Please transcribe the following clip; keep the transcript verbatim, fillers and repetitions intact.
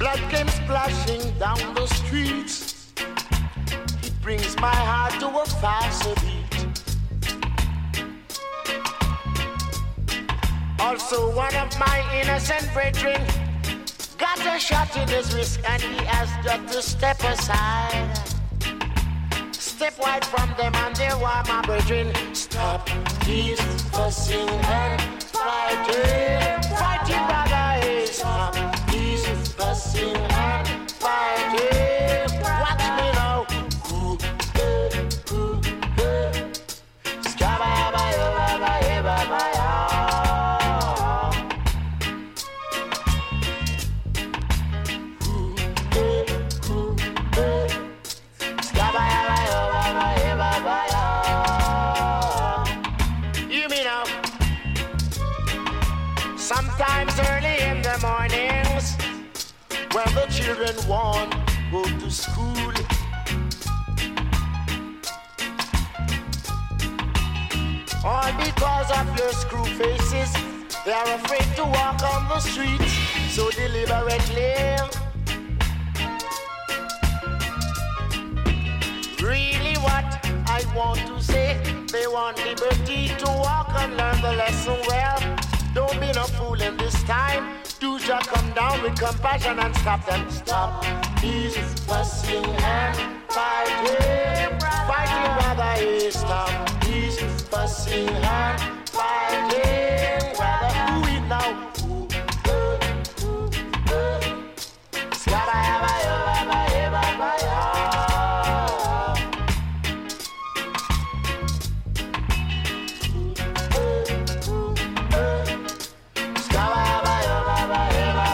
Blood came splashing down the streets. It brings my heart to a faster beat. Also, one of my innocent brethren got a shot in his wrist and he has got to step aside. Step wide from them and there were my brethren. Stop these fussing and fighting. Fighting, brother, hey. Stop these fussing and fighting. Watch me now. Ooh, hey, ooh, hey. Scabba-yabba-yabba-yabba-yabba-yabba. Sometimes early in the mornings, when the children want to go to school, all because of your screw faces, they are afraid to walk on the streets so deliberately. Really what I want to say, they want liberty to walk and learn the lesson well. Don't be no fool in this time. Do shall come down with compassion and stop them. Stop these fussing and fighting. Fighting, brother, hey, stop these fussing and